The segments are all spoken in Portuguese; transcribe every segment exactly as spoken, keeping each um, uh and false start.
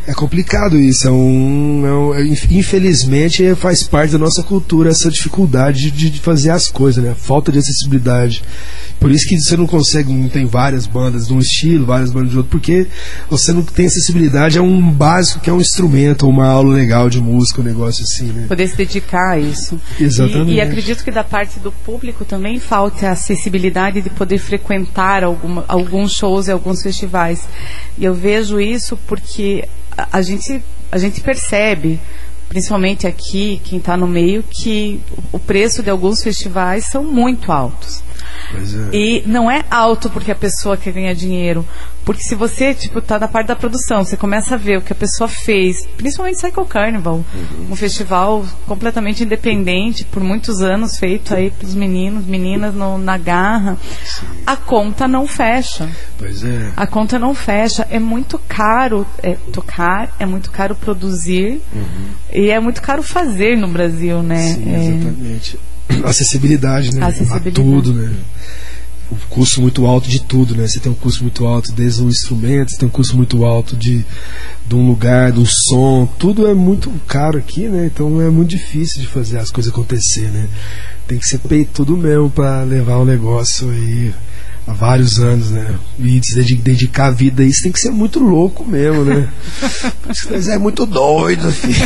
É complicado isso, é um, é um, infelizmente faz parte da nossa cultura essa dificuldade de, de fazer as coisas, né? A falta de acessibilidade. Por isso que você não consegue, não tem várias bandas de um estilo, várias bandas de outro, porque você não tem acessibilidade a um básico que é um instrumento, uma aula legal de música, um negócio assim, né? Poder se dedicar a isso. Exatamente. E, e acredito que da parte do público também falta a acessibilidade de poder frequentar alguma, alguns shows e alguns festivais. E eu vejo isso porque a, a gente, a gente percebe, principalmente aqui, quem está no meio, que o preço de alguns festivais são muito altos. Pois é. E não é alto porque a pessoa quer ganhar dinheiro, porque se você, tipo, tá na parte da produção, você começa a ver o que a pessoa fez, principalmente Cycle Carnival, uhum. um festival completamente independente, por muitos anos, feito aí pros meninos, meninas no, na garra. Sim. A conta não fecha. Pois é. A conta não fecha. É muito caro é, tocar, é muito caro produzir, uhum. e é muito caro fazer no Brasil, né? Sim, é... exatamente. Acessibilidade, né? Acessibilidade. A tudo, né? Um custo muito alto de tudo, né? Você tem um custo muito alto desde um instrumento, você tem um custo muito alto de, de um lugar, de um som, tudo é muito caro aqui, né? Então é muito difícil de fazer as coisas acontecer, né? Tem que ser peitudo mesmo para levar o negócio aí há vários anos, né? E se dedicar a vida a isso tem que ser muito louco mesmo, né? Mas é muito doido, filho.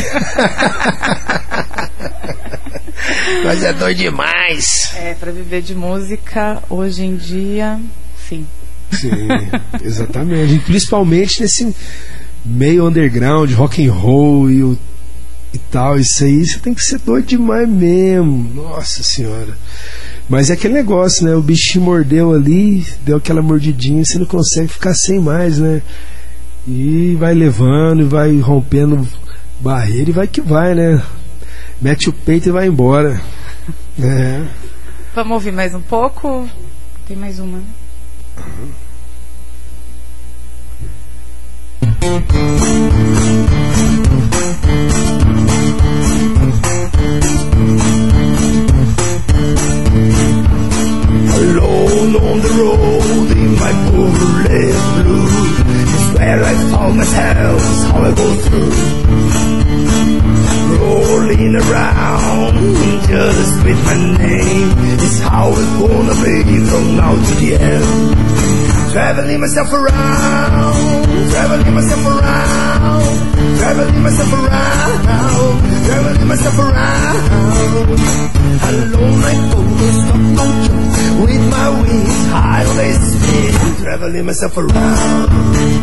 Mas é doido demais. É, pra viver de música, hoje em dia, sim. Sim, exatamente. E principalmente nesse meio underground, rock and roll e, o, e tal, isso aí, você tem que ser doido demais mesmo. Nossa senhora. Mas é aquele negócio, né? O bichinho mordeu ali, deu aquela mordidinha, você não consegue ficar sem mais, né? E vai levando, e vai rompendo barreira e vai que vai, né? Mete o peito e vai embora. É. Vamos ouvir mais um pouco? Tem mais uma. Uhum. Alone on the road in my bullet blue is where I found myself, is how I go through. Rolling around just with my name is how it's gonna be from now to the end. Traveling myself around, traveling myself around, traveling myself around, traveling myself around. Alone I go, stop my jump with my wings high on the speed, traveling myself around.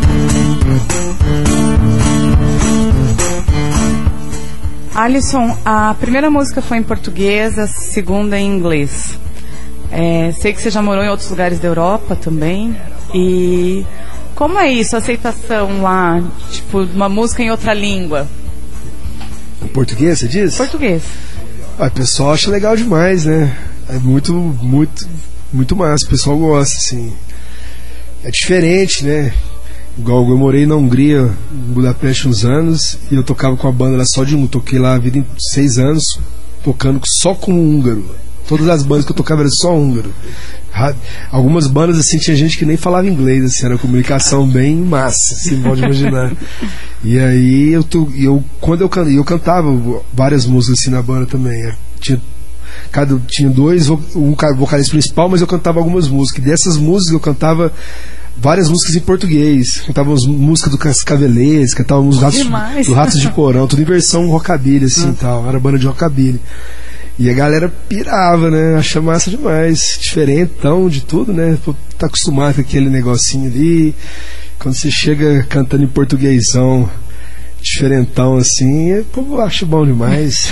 Alisson, a primeira música foi em português, a segunda em inglês. É, sei que você já morou em outros lugares da Europa também. E como é isso, a aceitação lá, tipo, uma música em outra língua? Em português, você diz? Português. Ah, o pessoal acha legal demais, né? É muito, muito, muito massa, o pessoal gosta, assim. É diferente, né? Igual eu morei na Hungria, em Budapeste, uns anos, e eu tocava com a banda lá só de um. Toquei lá a vida em seis anos, tocando só com húngaro. Todas as bandas que eu tocava eram só húngaro. Algumas bandas, assim, tinha gente que nem falava inglês, assim, era uma comunicação bem massa, assim, pode imaginar. E aí, eu, eu quando eu, eu cantava várias músicas, assim, na banda também. Tinha, cada, tinha dois, um vocalista principal, mas eu cantava algumas músicas. E dessas músicas eu cantava várias músicas em português, cantávamos música do Cascavelês, cantávamos Ratos, do Ratos de Porão, tudo em versão rockabilly, assim, hum. tal, era banda de rockabilly. E a galera pirava, né, acha massa demais, diferentão de tudo, né, pô, tá acostumado com aquele negocinho ali, quando você chega cantando em portuguesão, diferentão assim, pô, eu acho bom demais.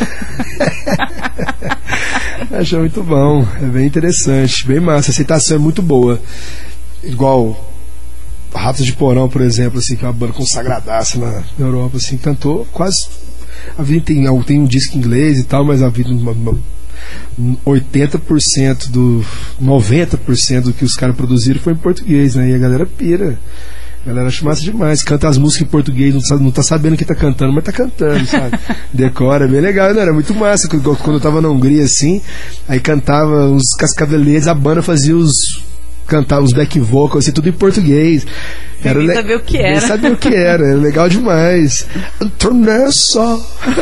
Acho muito bom, é bem interessante, bem massa, a aceitação é muito boa. Igual Ratos de Porão, por exemplo, assim, que é uma banda consagradaça na, na Europa, assim, cantou quase a vida tem, tem um disco em inglês e tal, mas a vida uma, uma, oitenta por cento do noventa por cento do que os caras produziram foi em português, né? E a galera pira. A galera acha massa demais. Canta as músicas em português, não, sabe, não tá sabendo que tá cantando, mas tá cantando, sabe? Decora, é bem legal, né? Era muito massa. Quando eu tava na Hungria, assim, aí cantava os Cascavelês, a banda fazia os cantava os back vocals, assim, tudo em português. Sem nem le... saber o que era. Nem sabia o que era, era legal demais. Tornessa.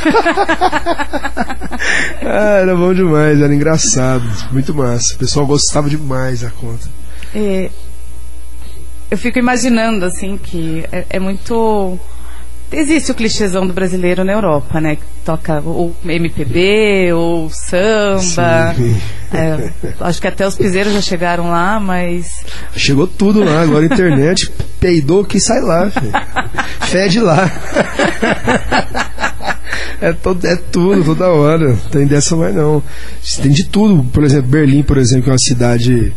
Ah, era bom demais, era engraçado, muito massa. O pessoal gostava demais da conta. É, eu fico imaginando, assim, que é, é muito... Existe o clichêzão do brasileiro na Europa, né? Que toca ou M P B, ou samba. É, acho que até os piseiros já chegaram lá, mas... Chegou tudo lá, agora a internet peidou que sai lá, filho. Fede lá. É, todo, é tudo, toda hora. Não tem dessa mais não. Tem de tudo. Por exemplo, Berlim, por exemplo, que é uma cidade...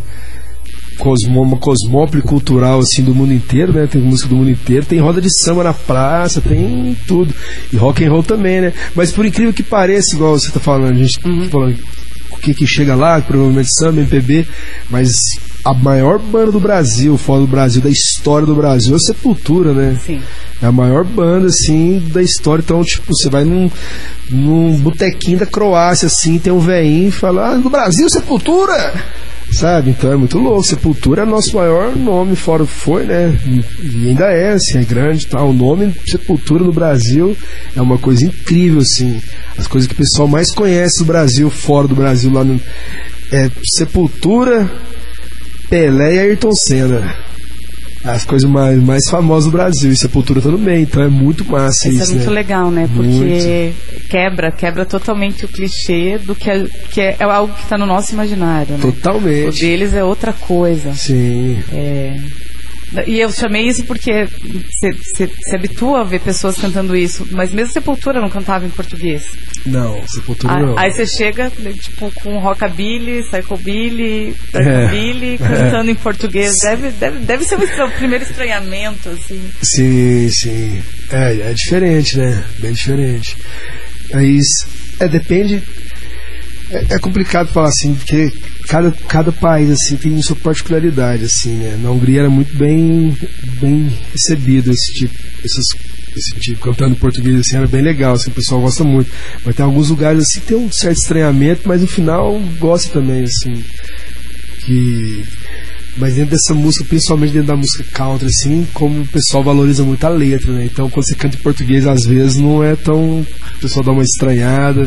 Cosmo, uma cosmópole cultural assim do mundo inteiro, né? Tem música do mundo inteiro, tem roda de samba na praça, tem tudo. E rock and roll também, né? Mas por incrível que pareça, igual você tá falando, a gente uhum. tá falando o que que chega lá, provavelmente samba, M P B, mas a maior banda do Brasil, fora do Brasil, da história do Brasil, é a Sepultura, né? Sim. É a maior banda, assim, da história. Então, tipo, você vai num, num botequinho da Croácia, assim, tem um velhinho e fala, ah, no Brasil, Sepultura! Sabe? Então é muito louco. Sepultura é nosso maior nome, fora foi, né? E ainda é, assim, é grande, tá? O nome Sepultura no Brasil é uma coisa incrível, assim. As coisas que o pessoal mais conhece do Brasil, fora do Brasil, lá no... É Sepultura, Pelé e Ayrton Senna. As coisas mais, mais famosas do Brasil. E Sepultura tá no meio, então é muito massa isso. Isso é muito, né? Legal, né? Porque muito. quebra, quebra totalmente o clichê do que é, que é, é algo que tá no nosso imaginário, né? Totalmente. O deles é outra coisa. Sim. É... E eu chamei isso porque você se habitua a ver pessoas cantando isso, mas mesmo Sepultura não cantava em português. Não, Sepultura aí, não. Aí você chega, tipo, com rockabilly, psychobilly, rockabilly, é, cantando é. em português. Deve, deve, deve ser um estranho, primeiro estranhamento, assim. Sim, sim. É, é diferente, né? Bem diferente. Mas, é, depende... É, é complicado falar assim, porque cada, cada país assim tem sua particularidade, assim, né? Na Hungria era muito bem, bem recebido esse tipo, esses, esse tipo, cantando em português assim, era bem legal, assim, o pessoal gosta muito. Mas tem alguns lugares assim que tem um certo estranhamento, mas no final gosta também, assim. Que... Mas dentro dessa música, principalmente dentro da música country, assim, como o pessoal valoriza muito a letra, né? Então quando você canta em português, às vezes não é tão... O pessoal dá uma estranhada.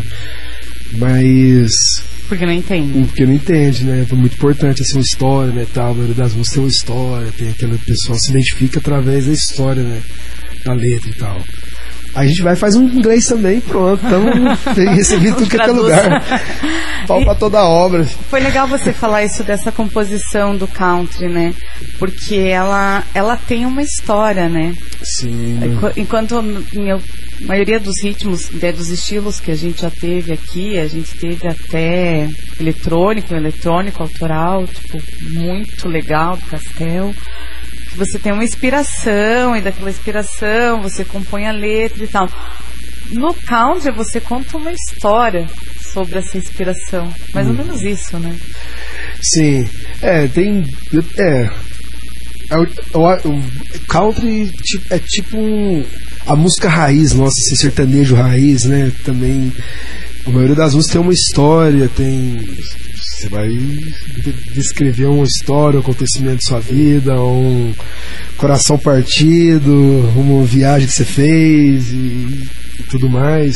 Mas... Porque não entende. Porque não entende, né? É muito importante, assim, uma história, né, tal. A maioria das músicas tem uma história, tem aquela pessoa se identifica através da história, né? Da letra e tal. A gente vai e faz um inglês também, pronto. Então, recebi tudo que é lugar. Pau pra toda a obra. Foi legal você falar isso dessa composição do country, né? Porque ela, ela tem uma história, né? Sim. Enquanto em, a maioria dos ritmos, né, dos estilos que a gente já teve aqui, a gente teve até eletrônico, eletrônico, autoral, tipo, muito legal, do Castel. Você tem uma inspiração, e daquela inspiração você compõe a letra e tal. No country você conta uma história sobre essa inspiração. Mais hum. ou menos isso, né? Sim. É, tem... É... O, o, o country é tipo um, a música raiz, nossa, esse sertanejo raiz, né? Também... A maioria das músicas tem uma história, tem... Você vai descrever uma história, um acontecimento de sua vida, um coração partido, uma viagem que você fez e, e tudo mais.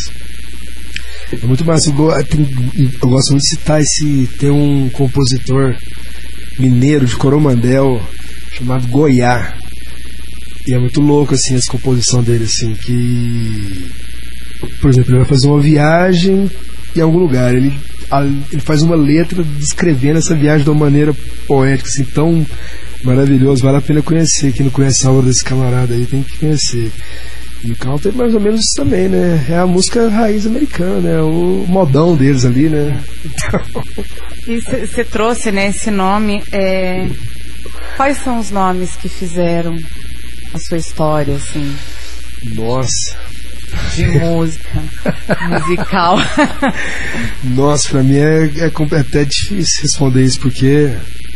É muito massa. Eu, eu gosto muito de citar esse... Tem um compositor mineiro de Coromandel chamado Goiá. E é muito louco, assim, essa composição dele, assim, que... Por exemplo, ele vai fazer uma viagem em algum lugar, ele, ele faz uma letra descrevendo essa viagem de uma maneira poética, assim, tão maravilhosa, vale a pena conhecer. Quem não conhece a obra desse camarada aí tem que conhecer. E o country é mais ou menos isso também, né? É a música raiz americana, né? O modão deles ali, né? Então... E você trouxe, né, esse nome, é... quais são os nomes que fizeram a sua história, assim? Nossa... De música, musical. Nossa, pra mim é, é até difícil responder isso, porque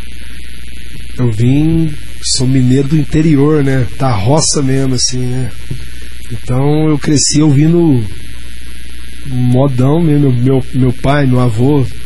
eu vim, sou mineiro do interior, né? Da roça mesmo, assim, né? Então eu cresci ouvindo modão mesmo. Meu, meu pai, meu avô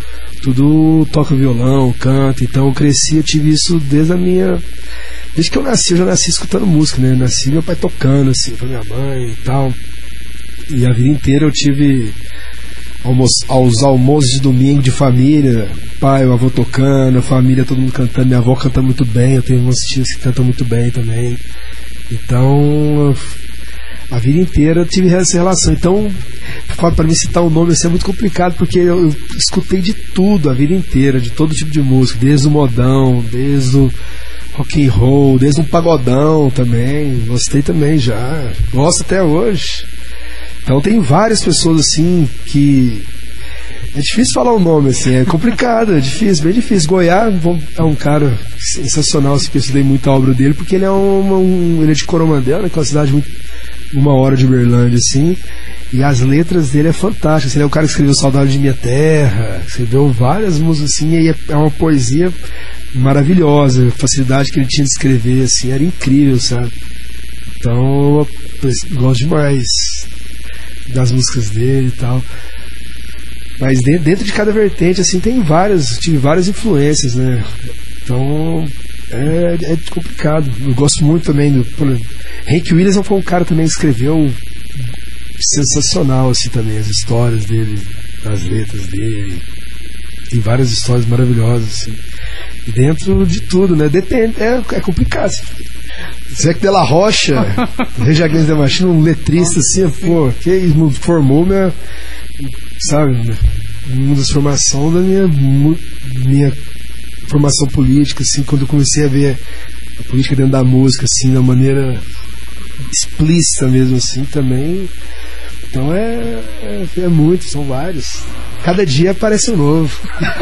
tudo toca violão, canta, então eu cresci, eu tive isso desde a minha... Desde que eu nasci, eu já nasci escutando música, né? Eu nasci meu pai tocando, assim, pra minha mãe e tal. E a vida inteira eu tive almoço, aos almoços de domingo de família, pai, o avô tocando, a família, todo mundo cantando, minha avó canta muito bem, eu tenho umas tias que cantam muito bem também. Então, a vida inteira eu tive essa relação. Então, para mim citar um nome assim é muito complicado, porque eu, eu escutei de tudo a vida inteira, de todo tipo de música, desde o modão, desde o rock and roll, desde um pagodão também. Gostei também já, gosto até hoje. Então tem várias pessoas assim que é difícil falar o nome, assim, é complicado, é difícil, bem difícil. Goiás é um cara sensacional, assim, que eu estudei muito a obra dele, porque ele é um, um ele é de Coromandel, né, que é uma cidade muito, uma hora de Uberlândia, assim, e as letras dele é fantásticas. Assim, ele é o cara que escreveu Saudade de Minha Terra, escreveu várias músicas, assim, e é uma poesia maravilhosa, a facilidade que ele tinha de escrever, assim, era incrível, sabe? Então, eu gosto demais das músicas dele e tal. Mas dentro de cada vertente, assim, tem várias, tive várias influências, né? Então, é, é complicado. Eu gosto muito também do... Por exemplo, Hank Williams foi um cara também que escreveu sensacional, assim, também, as histórias dele, as letras dele. Tem várias histórias maravilhosas, assim. E dentro de tudo, né? Depende, é, é complicado. Zé de la Rocha, Rage Against the Machine, um letrista, assim, pô, que formou minha... sabe, uma das formações da minha, minha formação política, assim, quando eu comecei a ver a política dentro da música, assim, de uma maneira explícita mesmo, assim, também. Então é, é, é muito, são vários. Cada dia aparece um novo.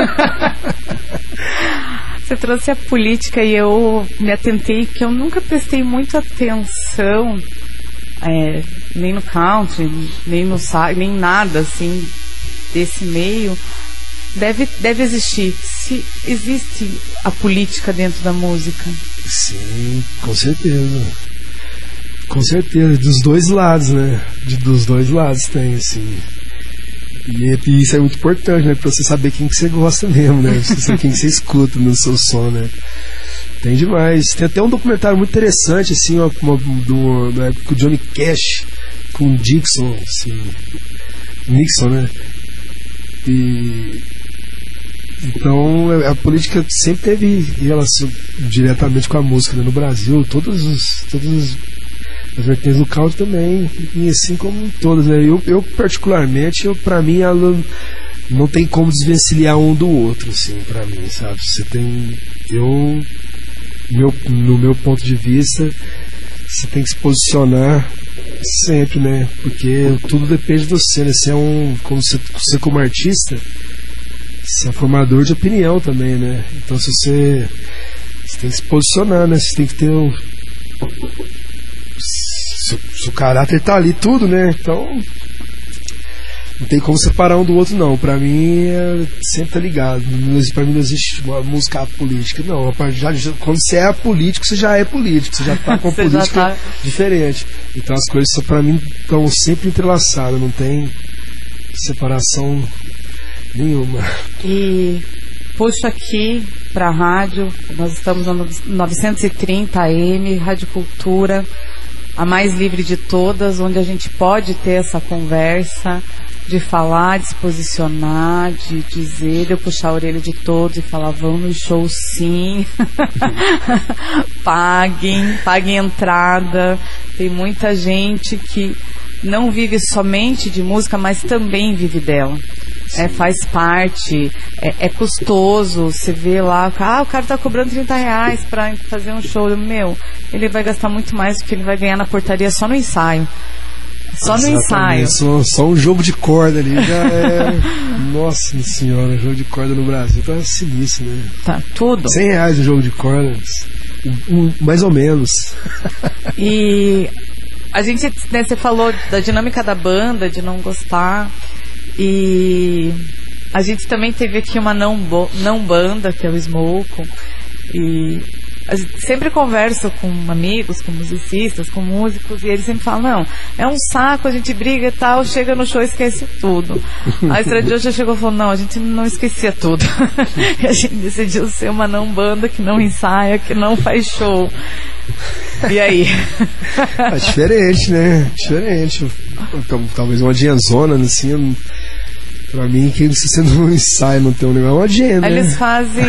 Você trouxe a política e eu me atentei que eu nunca prestei muita atenção, é, nem no country, nem no nem nada assim desse meio. Deve, deve existir. Se existe a política dentro da música? Sim, com certeza. Com certeza, dos dois lados, né? De, dos dois lados tem, assim. E, e isso é muito importante, né? Pra você saber quem que você gosta mesmo, né? Pra você saber quem que você escuta no seu som, né? Tem demais. Tem até um documentário muito interessante, assim, uma, uma, do, da época do Johnny Cash com o Dixon, assim, Nixon, né? E então a política sempre teve relação diretamente com a música, né? No Brasil, todos os, todos os as vertentes do country também, e assim como todas, né? Eu, eu particularmente, eu, pra mim, ela não tem como desvencilhar um do outro, assim, pra mim, sabe? Você tem, eu, meu, no meu ponto de vista, você tem que se posicionar sempre, né? Porque tudo depende de você, né? Você é um, como você, você como artista, você é formador de opinião também, né? Então, se você, você tem que se posicionar, né? Você tem que ter um... Se, se o caráter tá ali, tudo, né? Então não tem como separar um do outro, não. Pra mim, é, sempre tá ligado. Pra mim não existe uma música política, não. Já, já, quando você é político, você já é político. Você já tá com a política tá... diferente. Então as coisas, pra mim, estão sempre entrelaçadas. Não tem separação nenhuma. E puxo aqui pra rádio. Nós estamos no novecentos e trinta A M, Rádio Cultura, a mais livre de todas, onde a gente pode ter essa conversa, de falar, de se posicionar, de dizer, de eu puxar a orelha de todos e falar, vão no show sim, paguem, paguem entrada. Tem muita gente que não vive somente de música, mas também vive dela. É, faz parte, é, é custoso. Você vê lá, ah, o cara tá cobrando trinta reais pra fazer um show. Meu, ele vai gastar muito mais do que ele vai ganhar na portaria só no ensaio. Só Exatamente. no ensaio. Só, só um jogo de corda ali já é. Nossa senhora, jogo de corda no Brasil tá sinistro, né? Tá, tudo. cem reais o jogo de corda, um, um, mais ou menos. E a gente, né, você falou da dinâmica da banda, de não gostar. E a gente também teve aqui uma não, bo- não banda, que é o Smoke, e sempre converso com amigos, com musicistas, com músicos, e eles sempre falam, não, é um saco, a gente briga e tal, chega no show e esquece tudo. A Estrada de Hoje já chegou e falou, não, a gente não esquecia tudo. E a gente decidiu ser uma não banda que não ensaia, que não faz show. E aí? É diferente, né? Diferente. Talvez uma dianzona, assim, pra mim, que se você não ensaia, não tem um negócio, é uma agenda. Eles fazem...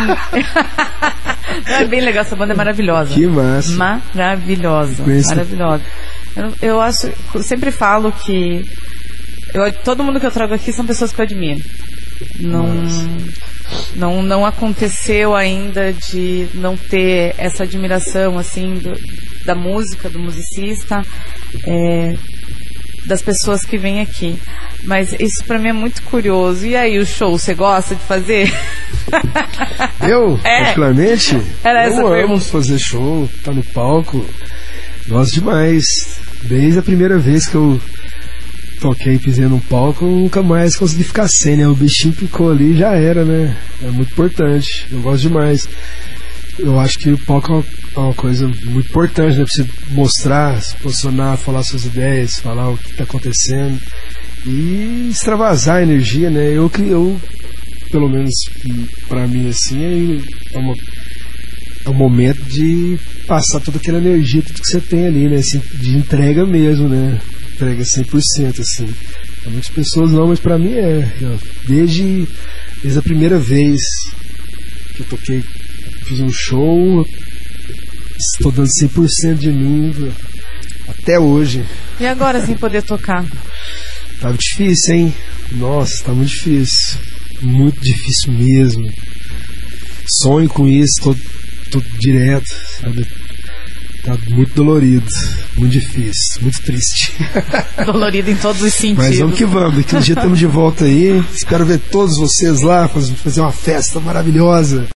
Não, é bem legal, essa banda é maravilhosa. Que massa. Maravilhosa, maravilhosa. Eu, eu acho, eu sempre falo que eu, todo mundo que eu trago aqui são pessoas que eu admiro. Não, não, não aconteceu ainda de não ter essa admiração, assim, do, da música, do musicista, é, das pessoas que vêm aqui. Mas isso pra mim é muito curioso. E aí, o show, você gosta de fazer? Eu, é. particularmente, Era essa eu amo pergunta. fazer show, tá no palco, gosto demais. Desde a primeira vez que eu toquei e pisei num palco, eu nunca mais consegui ficar sem, né? O bichinho picou ali e já era, né? É muito importante, eu gosto demais. Eu acho que o palco é uma, é uma coisa muito importante, né? Pra você mostrar, se posicionar, falar suas ideias, falar o que tá acontecendo e extravasar a energia, né? Eu, eu pelo menos pra mim, assim, é, uma, é um momento de passar toda aquela energia, tudo que você tem ali, né? Assim, de entrega mesmo, né? Entrega cem por cento, assim. Pra muitas pessoas não, mas pra mim é. Desde, desde a primeira vez que eu toquei, fiz um show, estou dando cem por cento de mim até hoje. E agora, sem poder tocar? Tava difícil, hein? Nossa, tá muito difícil. Muito difícil mesmo. Sonho com isso, tô, tô direto, sabe? Tá muito dolorido, muito difícil, muito triste. Dolorido em todos os sentidos. Mas vamos que vamos, daqui um dia estamos de volta aí. Espero ver todos vocês lá, fazer uma festa maravilhosa.